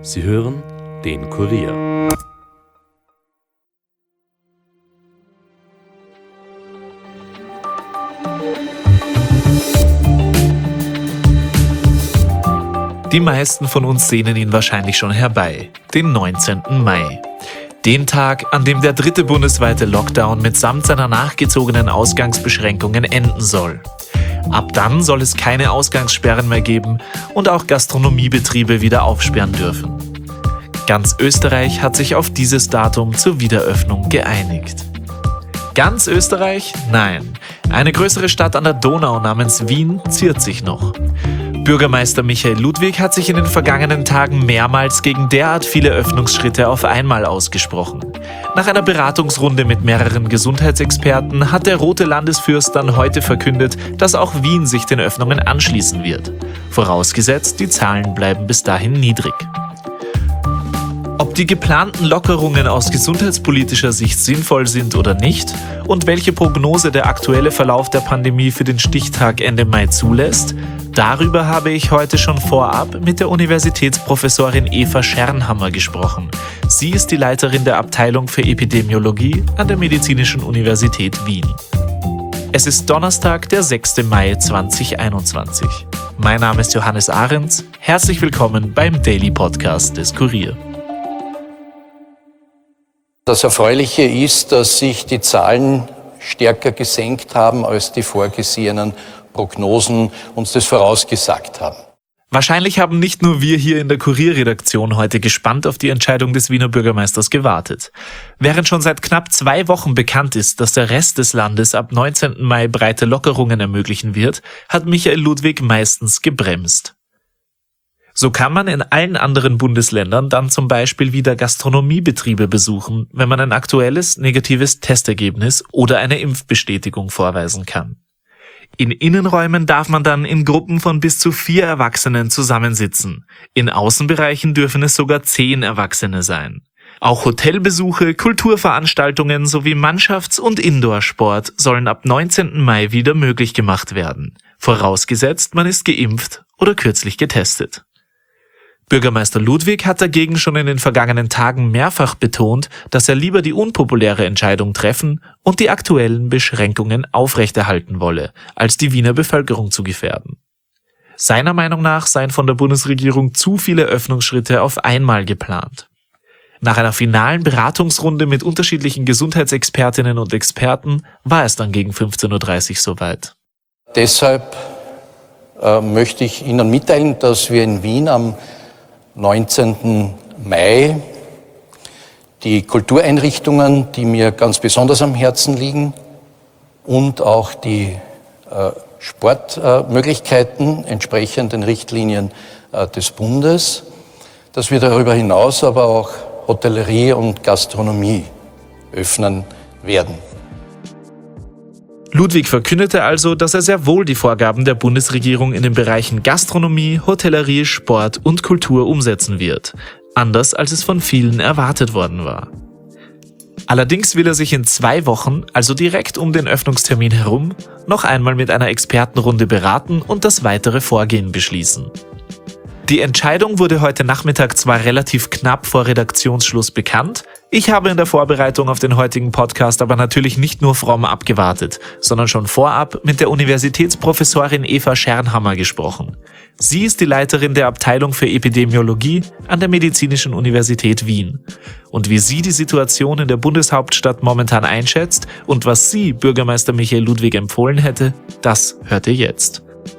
Sie hören den Kurier. Die meisten von uns sehnen ihn wahrscheinlich schon herbei, den 19. Mai. Den Tag, an dem der dritte bundesweite Lockdown mitsamt seiner nachgezogenen Ausgangsbeschränkungen enden soll. Ab dann soll es keine Ausgangssperren mehr geben und auch Gastronomiebetriebe wieder aufsperren dürfen. Ganz Österreich hat sich auf dieses Datum zur Wiederöffnung geeinigt. Ganz Österreich? Nein. Eine größere Stadt an der Donau namens Wien ziert sich noch. Bürgermeister Michael Ludwig hat sich in den vergangenen Tagen mehrmals gegen derart viele Öffnungsschritte auf einmal ausgesprochen. Nach einer Beratungsrunde mit mehreren Gesundheitsexperten hat der Rote Landesfürst dann heute verkündet, dass auch Wien sich den Öffnungen anschließen wird. Vorausgesetzt, die Zahlen bleiben bis dahin niedrig. Ob die geplanten Lockerungen aus gesundheitspolitischer Sicht sinnvoll sind oder nicht und welche Prognose der aktuelle Verlauf der Pandemie für den Stichtag Ende Mai zulässt, darüber habe ich heute schon vorab mit der Universitätsprofessorin Eva Schernhammer gesprochen. Sie ist die Leiterin der Abteilung für Epidemiologie an der Medizinischen Universität Wien. Es ist Donnerstag, der 6. Mai 2021. Mein Name ist Johannes Ahrens. Herzlich willkommen beim Daily Podcast des Kurier. Das Erfreuliche ist, dass sich die Zahlen stärker gesenkt haben, als die vorgesehenen Prognosen uns das vorausgesagt haben. Wahrscheinlich haben nicht nur wir hier in der Kurierredaktion heute gespannt auf die Entscheidung des Wiener Bürgermeisters gewartet. Während schon seit knapp 2 Wochen bekannt ist, dass der Rest des Landes ab 19. Mai breite Lockerungen ermöglichen wird, hat Michael Ludwig meistens gebremst. So kann man in allen anderen Bundesländern dann zum Beispiel wieder Gastronomiebetriebe besuchen, wenn man ein aktuelles negatives Testergebnis oder eine Impfbestätigung vorweisen kann. In Innenräumen darf man dann in Gruppen von bis zu 4 Erwachsenen zusammensitzen. In Außenbereichen dürfen es sogar 10 Erwachsene sein. Auch Hotelbesuche, Kulturveranstaltungen sowie Mannschafts- und Indoorsport sollen ab 19. Mai wieder möglich gemacht werden. Vorausgesetzt, man ist geimpft oder kürzlich getestet. Bürgermeister Ludwig hat dagegen schon in den vergangenen Tagen mehrfach betont, dass er lieber die unpopuläre Entscheidung treffen und die aktuellen Beschränkungen aufrechterhalten wolle, als die Wiener Bevölkerung zu gefährden. Seiner Meinung nach seien von der Bundesregierung zu viele Öffnungsschritte auf einmal geplant. Nach einer finalen Beratungsrunde mit unterschiedlichen Gesundheitsexpertinnen und Experten war es dann gegen 15.30 Uhr soweit. Deshalb möchte ich Ihnen mitteilen, dass wir in Wien am 19. Mai die Kultureinrichtungen, die mir ganz besonders am Herzen liegen, und auch die Sportmöglichkeiten entsprechend den Richtlinien des Bundes, dass wir darüber hinaus aber auch Hotellerie und Gastronomie öffnen werden. Ludwig verkündete also, dass er sehr wohl die Vorgaben der Bundesregierung in den Bereichen Gastronomie, Hotellerie, Sport und Kultur umsetzen wird. Anders als es von vielen erwartet worden war. Allerdings will er sich in 2 Wochen, also direkt um den Öffnungstermin herum, noch einmal mit einer Expertenrunde beraten und das weitere Vorgehen beschließen. Die Entscheidung wurde heute Nachmittag zwar relativ knapp vor Redaktionsschluss bekannt, ich habe in der Vorbereitung auf den heutigen Podcast aber natürlich nicht nur fromm abgewartet, sondern schon vorab mit der Universitätsprofessorin Eva Schernhammer gesprochen. Sie ist die Leiterin der Abteilung für Epidemiologie an der Medizinischen Universität Wien. Und wie sie die Situation in der Bundeshauptstadt momentan einschätzt und was sie Bürgermeister Michael Ludwig empfohlen hätte, das hört ihr jetzt.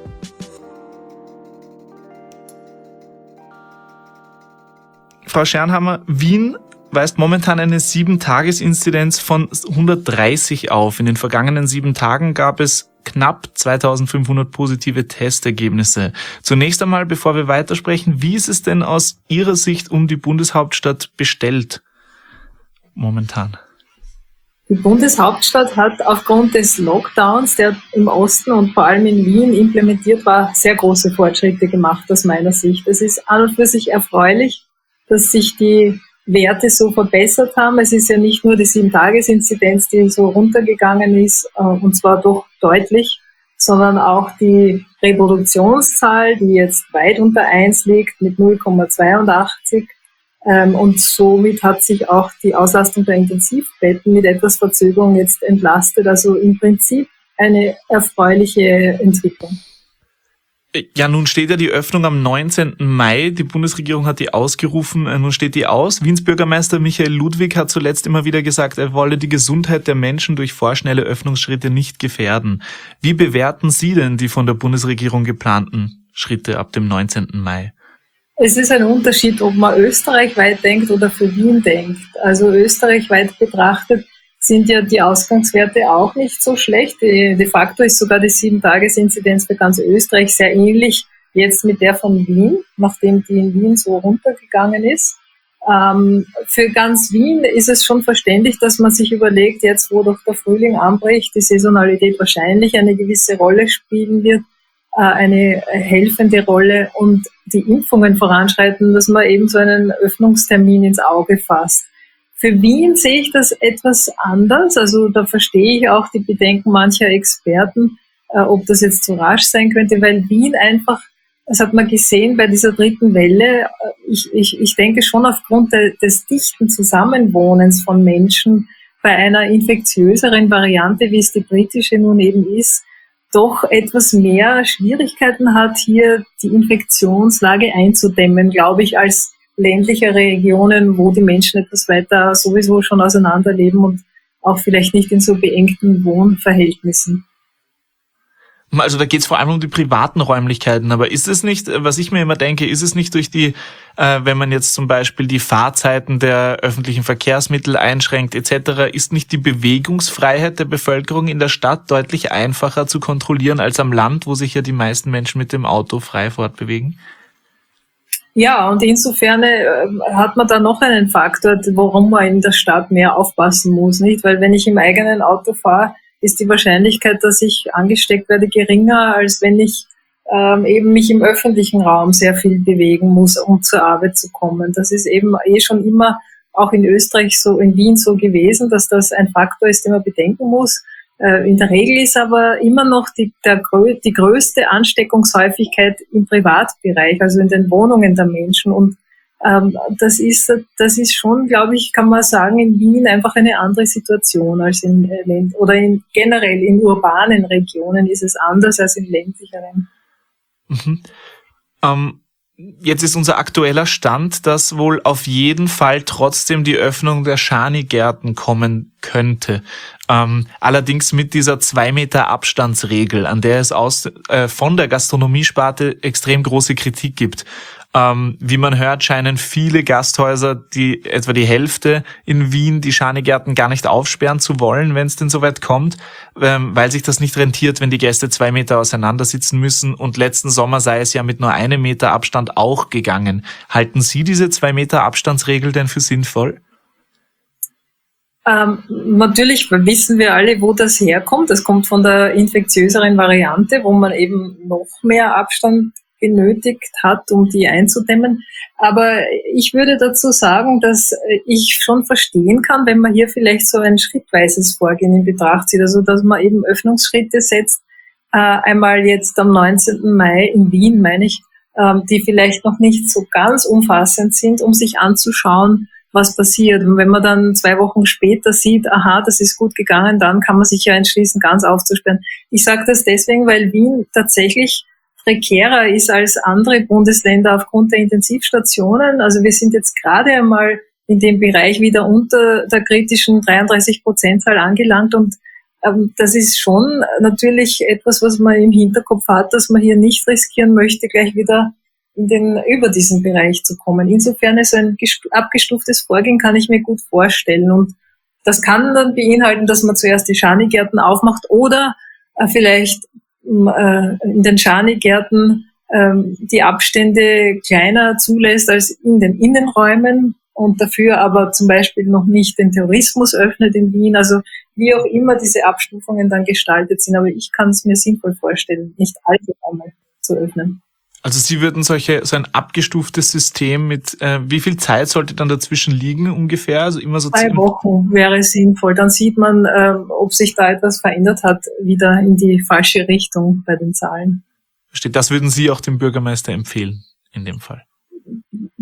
Frau Schernhammer, Wien weist momentan eine 7-Tages-Inzidenz von 130 auf. In den vergangenen 7 Tagen gab es knapp 2500 positive Testergebnisse. Zunächst einmal, bevor wir weitersprechen, wie ist es denn aus Ihrer Sicht um die Bundeshauptstadt bestellt momentan? Die Bundeshauptstadt hat aufgrund des Lockdowns, der im Osten und vor allem in Wien implementiert war, sehr große Fortschritte gemacht aus meiner Sicht. Es ist an und für sich erfreulich, dass sich die Werte so verbessert haben. Es ist ja nicht nur die 7-Tages-Inzidenz, die so runtergegangen ist, und zwar doch deutlich, sondern auch die Reproduktionszahl, die jetzt weit unter 1 liegt mit 0,82. Und somit hat sich auch die Auslastung der Intensivbetten mit etwas Verzögerung jetzt entlastet. Also im Prinzip eine erfreuliche Entwicklung. Ja, nun steht ja die Öffnung am 19. Mai. Die Bundesregierung hat die ausgerufen. Nun steht die aus. Wiens Bürgermeister Michael Ludwig hat zuletzt immer wieder gesagt, er wolle die Gesundheit der Menschen durch vorschnelle Öffnungsschritte nicht gefährden. Wie bewerten Sie denn die von der Bundesregierung geplanten Schritte ab dem 19. Mai? Es ist ein Unterschied, ob man österreichweit denkt oder für Wien denkt. Also österreichweit betrachtet sind ja die Ausgangswerte auch nicht so schlecht. De facto ist sogar die 7-Tages-Inzidenz für ganz Österreich sehr ähnlich jetzt mit der von Wien, nachdem die in Wien so runtergegangen ist. Für ganz Wien ist es schon verständlich, dass man sich überlegt, jetzt wo doch der Frühling anbricht, die Saisonalität wahrscheinlich eine gewisse Rolle spielen wird, eine helfende Rolle und die Impfungen voranschreiten, dass man eben so einen Öffnungstermin ins Auge fasst. Für Wien sehe ich das etwas anders. Also da verstehe ich auch die Bedenken mancher Experten, ob das jetzt zu rasch sein könnte, weil Wien einfach, das hat man gesehen bei dieser dritten Welle, ich denke schon aufgrund des dichten Zusammenwohnens von Menschen bei einer infektiöseren Variante, wie es die britische nun eben ist, doch etwas mehr Schwierigkeiten hat, hier die Infektionslage einzudämmen, glaube ich, als ländliche Regionen, wo die Menschen etwas weiter sowieso schon auseinanderleben und auch vielleicht nicht in so beengten Wohnverhältnissen. Also da geht es vor allem um die privaten Räumlichkeiten, aber ist es nicht, was ich mir immer denke, ist es nicht durch die, wenn man jetzt zum Beispiel die Fahrzeiten der öffentlichen Verkehrsmittel einschränkt etc., ist nicht die Bewegungsfreiheit der Bevölkerung in der Stadt deutlich einfacher zu kontrollieren als am Land, wo sich ja die meisten Menschen mit dem Auto frei fortbewegen? Ja, und insofern hat man da noch einen Faktor, warum man in der Stadt mehr aufpassen muss, nicht? Weil wenn ich im eigenen Auto fahre, ist die Wahrscheinlichkeit, dass ich angesteckt werde, geringer, als wenn ich eben mich im öffentlichen Raum sehr viel bewegen muss, um zur Arbeit zu kommen. Das ist eben schon immer auch in Österreich so, in Wien so gewesen, dass das ein Faktor ist, den man bedenken muss. In der Regel ist aber immer noch die größte Ansteckungshäufigkeit im Privatbereich, also in den Wohnungen der Menschen. Und das ist schon, glaube ich, kann man sagen, in Wien einfach eine andere Situation als generell in urbanen Regionen ist es anders als in ländlicheren. Mhm. Jetzt ist unser aktueller Stand, dass wohl auf jeden Fall trotzdem die Öffnung der Schanigärten kommen könnte. Allerdings mit dieser 2 Meter Abstandsregel, an der es von der Gastronomiesparte extrem große Kritik gibt. Wie man hört, scheinen viele Gasthäuser, etwa die Hälfte in Wien, die Schanigärten gar nicht aufsperren zu wollen, wenn es denn soweit kommt, weil sich das nicht rentiert, wenn die Gäste 2 Meter auseinander sitzen müssen. Und letzten Sommer sei es ja mit nur 1 Meter Abstand auch gegangen. Halten Sie diese 2 Meter Abstandsregel denn für sinnvoll? Natürlich wissen wir alle, wo das herkommt. Das kommt von der infektiöseren Variante, wo man eben noch mehr Abstand benötigt hat, um die einzudämmen. Aber ich würde dazu sagen, dass ich schon verstehen kann, wenn man hier vielleicht so ein schrittweises Vorgehen in Betracht zieht, also dass man eben Öffnungsschritte setzt, einmal jetzt am 19. Mai in Wien, meine ich, die vielleicht noch nicht so ganz umfassend sind, um sich anzuschauen, was passiert. Und wenn man dann 2 Wochen später sieht, aha, das ist gut gegangen, dann kann man sich ja entschließen, ganz aufzusperren. Ich sage das deswegen, weil Wien tatsächlich prekärer ist als andere Bundesländer aufgrund der Intensivstationen. Also wir sind jetzt gerade einmal in dem Bereich wieder unter der kritischen 33%-Zahl angelangt und das ist schon natürlich etwas, was man im Hinterkopf hat, dass man hier nicht riskieren möchte, gleich wieder über diesen Bereich zu kommen. Insofern ist ein abgestuftes Vorgehen, kann ich mir gut vorstellen. Und das kann dann beinhalten, dass man zuerst die Schanigärten aufmacht oder vielleicht in den Schanigärten die Abstände kleiner zulässt als in den Innenräumen und dafür aber zum Beispiel noch nicht den Tourismus öffnet in Wien. Also wie auch immer diese Abstufungen dann gestaltet sind. Aber ich kann es mir sinnvoll vorstellen, nicht alle Räume zu öffnen. Also Sie würden so ein abgestuftes System mit, wie viel Zeit sollte dann dazwischen liegen ungefähr? Also immer so 2 Wochen wäre sinnvoll. Dann sieht man, ob sich da etwas verändert hat, wieder in die falsche Richtung bei den Zahlen. Versteht. Das würden Sie auch dem Bürgermeister empfehlen, in dem Fall?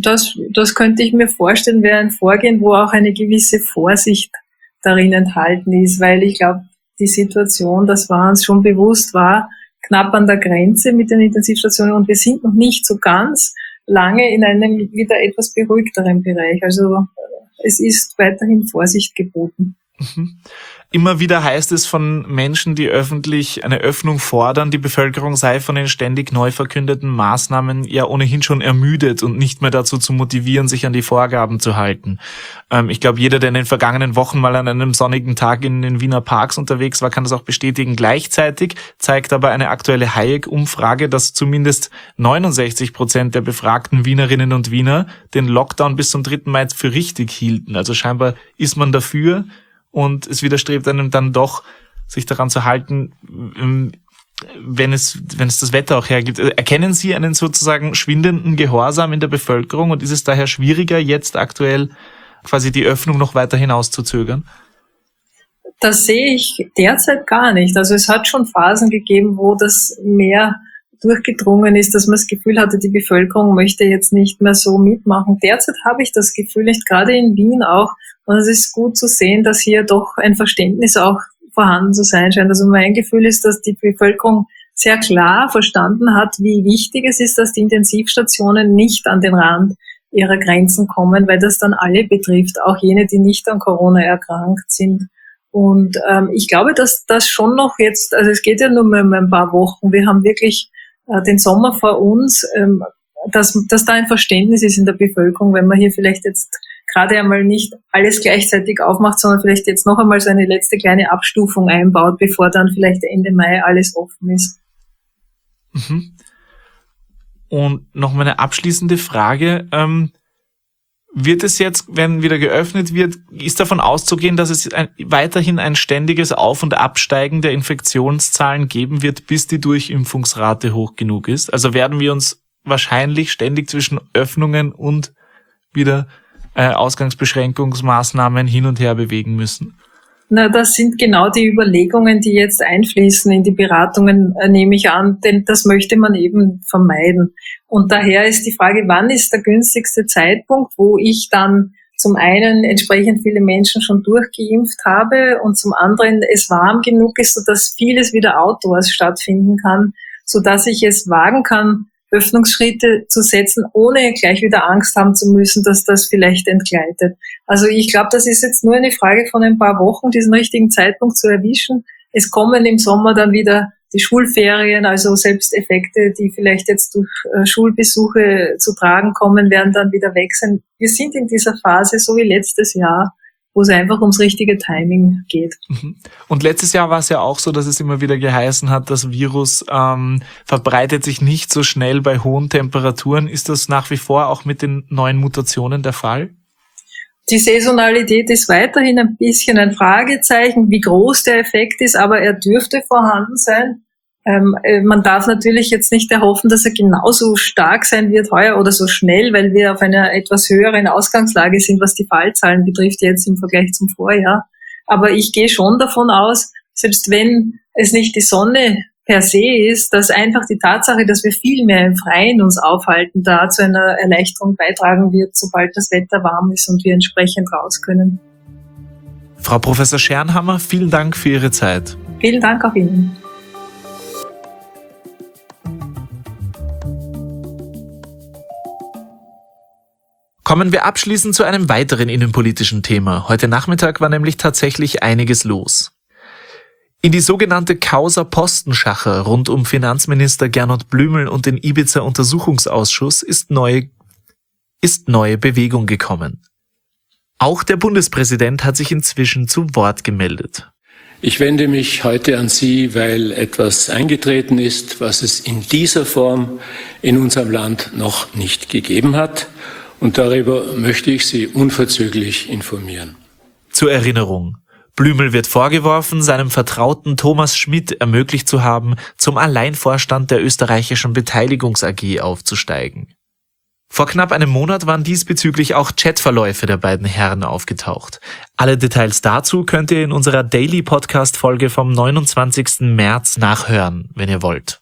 Das könnte ich mir vorstellen, wäre ein Vorgehen, wo auch eine gewisse Vorsicht darin enthalten ist, weil ich glaube, die Situation, das war uns schon bewusst, war knapp an der Grenze mit den Intensivstationen und wir sind noch nicht so ganz lange in einem wieder etwas beruhigteren Bereich. Also es ist weiterhin Vorsicht geboten. Immer wieder heißt es von Menschen, die öffentlich eine Öffnung fordern, die Bevölkerung sei von den ständig neu verkündeten Maßnahmen ja ohnehin schon ermüdet und nicht mehr dazu zu motivieren, sich an die Vorgaben zu halten. Ich glaube, jeder, der in den vergangenen Wochen mal an einem sonnigen Tag in den Wiener Parks unterwegs war, kann das auch bestätigen. Gleichzeitig zeigt aber eine aktuelle Hayek-Umfrage, dass zumindest 69% der befragten Wienerinnen und Wiener den Lockdown bis zum 3. Mai für richtig hielten. Also scheinbar ist man dafür. Und es widerstrebt einem dann doch, sich daran zu halten, wenn es das Wetter auch hergibt. Erkennen Sie einen sozusagen schwindenden Gehorsam in der Bevölkerung und ist es daher schwieriger, jetzt aktuell quasi die Öffnung noch weiter hinauszuzögern? Das sehe ich derzeit gar nicht. Also es hat schon Phasen gegeben, wo das mehr durchgedrungen ist, dass man das Gefühl hatte, die Bevölkerung möchte jetzt nicht mehr so mitmachen. Derzeit habe ich das Gefühl, nicht gerade in Wien auch, und es ist gut zu sehen, dass hier doch ein Verständnis auch vorhanden zu sein scheint. Also mein Gefühl ist, dass die Bevölkerung sehr klar verstanden hat, wie wichtig es ist, dass die Intensivstationen nicht an den Rand ihrer Grenzen kommen, weil das dann alle betrifft, auch jene, die nicht an Corona erkrankt sind. Und ich glaube, dass das schon noch jetzt, also es geht ja nur um ein paar Wochen, wir haben wirklich den Sommer vor uns, dass da ein Verständnis ist in der Bevölkerung, wenn man hier vielleicht jetzt gerade einmal nicht alles gleichzeitig aufmacht, sondern vielleicht jetzt noch einmal so eine letzte kleine Abstufung einbaut, bevor dann vielleicht Ende Mai alles offen ist. Und noch mal eine abschließende Frage. Wird es jetzt, wenn wieder geöffnet wird, ist davon auszugehen, dass es weiterhin ein ständiges Auf- und Absteigen der Infektionszahlen geben wird, bis die Durchimpfungsrate hoch genug ist? Also werden wir uns wahrscheinlich ständig zwischen Öffnungen und wieder Ausgangsbeschränkungsmaßnahmen hin und her bewegen müssen? Na, das sind genau die Überlegungen, die jetzt einfließen in die Beratungen, nehme ich an, denn das möchte man eben vermeiden. Und daher ist die Frage, wann ist der günstigste Zeitpunkt, wo ich dann zum einen entsprechend viele Menschen schon durchgeimpft habe und zum anderen es warm genug ist, sodass vieles wieder outdoors stattfinden kann, sodass ich es wagen kann, Öffnungsschritte zu setzen, ohne gleich wieder Angst haben zu müssen, dass das vielleicht entgleitet. Also ich glaube, das ist jetzt nur eine Frage von ein paar Wochen, diesen richtigen Zeitpunkt zu erwischen. Es kommen im Sommer dann wieder die Schulferien, also selbst Effekte, die vielleicht jetzt durch Schulbesuche zu tragen kommen, werden dann wieder weg sein. Wir sind in dieser Phase, so wie letztes Jahr, wo es einfach ums richtige Timing geht. Und letztes Jahr war es ja auch so, dass es immer wieder geheißen hat, das Virus verbreitet sich nicht so schnell bei hohen Temperaturen. Ist das nach wie vor auch mit den neuen Mutationen der Fall? Die Saisonalität ist weiterhin ein bisschen ein Fragezeichen, wie groß der Effekt ist, aber er dürfte vorhanden sein. Man darf natürlich jetzt nicht erhoffen, dass er genauso stark sein wird heuer oder so schnell, weil wir auf einer etwas höheren Ausgangslage sind, was die Fallzahlen betrifft, jetzt im Vergleich zum Vorjahr. Aber ich gehe schon davon aus, selbst wenn es nicht die Sonne per se ist, dass einfach die Tatsache, dass wir viel mehr im Freien uns aufhalten, da zu einer Erleichterung beitragen wird, sobald das Wetter warm ist und wir entsprechend raus können. Frau Professor Schernhammer, vielen Dank für Ihre Zeit. Vielen Dank auch Ihnen. Kommen wir abschließend zu einem weiteren innenpolitischen Thema. Heute Nachmittag war nämlich tatsächlich einiges los. In die sogenannte Causa Postenschacher rund um Finanzminister Gernot Blümel und den Ibiza-Untersuchungsausschuss ist neue Bewegung gekommen. Auch der Bundespräsident hat sich inzwischen zu Wort gemeldet. Ich wende mich heute an Sie, weil etwas eingetreten ist, was es in dieser Form in unserem Land noch nicht gegeben hat. Und darüber möchte ich Sie unverzüglich informieren. Zur Erinnerung. Blümel wird vorgeworfen, seinem Vertrauten Thomas Schmidt ermöglicht zu haben, zum Alleinvorstand der österreichischen Beteiligungs AG aufzusteigen. Vor knapp einem Monat waren diesbezüglich auch Chatverläufe der beiden Herren aufgetaucht. Alle Details dazu könnt ihr in unserer Daily Podcast Folge vom 29. März nachhören, wenn ihr wollt.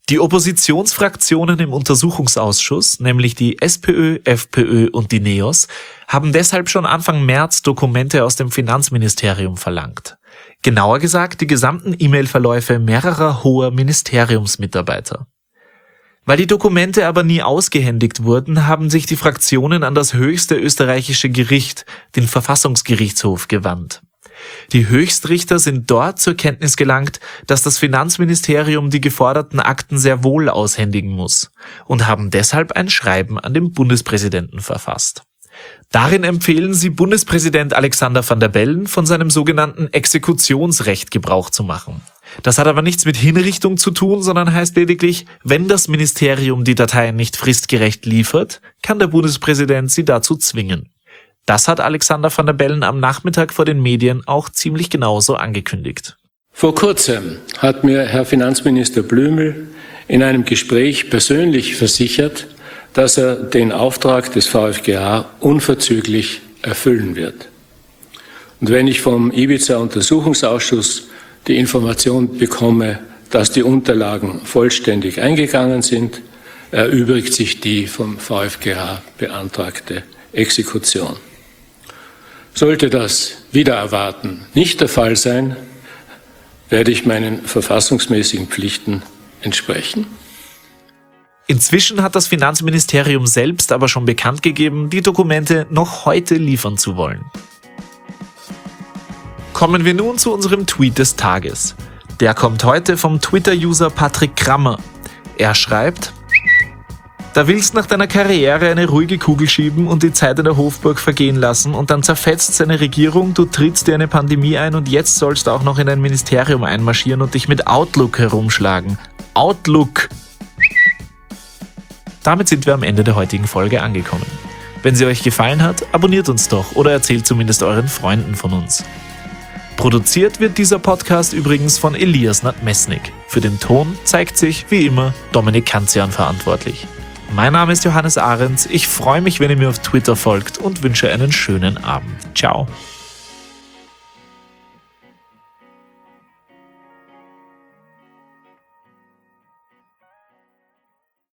Die Oppositionsfraktionen im Untersuchungsausschuss, nämlich die SPÖ, FPÖ und die NEOS, haben deshalb schon Anfang März Dokumente aus dem Finanzministerium verlangt. Genauer gesagt die gesamten E-Mail-Verläufe mehrerer hoher Ministeriumsmitarbeiter. Weil die Dokumente aber nie ausgehändigt wurden, haben sich die Fraktionen an das höchste österreichische Gericht, den Verfassungsgerichtshof, gewandt. Die Höchstrichter sind dort zur Kenntnis gelangt, dass das Finanzministerium die geforderten Akten sehr wohl aushändigen muss und haben deshalb ein Schreiben an den Bundespräsidenten verfasst. Darin empfehlen sie Bundespräsident Alexander Van der Bellen, von seinem sogenannten Exekutionsrecht Gebrauch zu machen. Das hat aber nichts mit Hinrichtung zu tun, sondern heißt lediglich, wenn das Ministerium die Dateien nicht fristgerecht liefert, kann der Bundespräsident sie dazu zwingen. Das hat Alexander Van der Bellen am Nachmittag vor den Medien auch ziemlich genauso angekündigt. Vor kurzem hat mir Herr Finanzminister Blümel in einem Gespräch persönlich versichert, dass er den Auftrag des VfGH unverzüglich erfüllen wird. Und wenn ich vom Ibiza-Untersuchungsausschuss die Information bekomme, dass die Unterlagen vollständig eingegangen sind, erübrigt sich die vom VfGH beantragte Exekution. Sollte das wider Erwarten nicht der Fall sein, werde ich meinen verfassungsmäßigen Pflichten entsprechen. Inzwischen hat das Finanzministerium selbst aber schon bekannt gegeben, die Dokumente noch heute liefern zu wollen. Kommen wir nun zu unserem Tweet des Tages. Der kommt heute vom Twitter-User Patrick Krammer. Er schreibt: Da willst nach deiner Karriere eine ruhige Kugel schieben und die Zeit in der Hofburg vergehen lassen und dann zerfetzt seine Regierung, du trittst dir eine Pandemie ein und jetzt sollst du auch noch in ein Ministerium einmarschieren und dich mit Outlook herumschlagen. Outlook! Damit sind wir am Ende der heutigen Folge angekommen. Wenn sie euch gefallen hat, abonniert uns doch oder erzählt zumindest euren Freunden von uns. Produziert wird dieser Podcast übrigens von Elias Nadmesnik. Für den Ton zeigt sich, wie immer, Dominik Kanzian verantwortlich. Mein Name ist Johannes Ahrens, ich freue mich, wenn ihr mir auf Twitter folgt und wünsche einen schönen Abend. Ciao.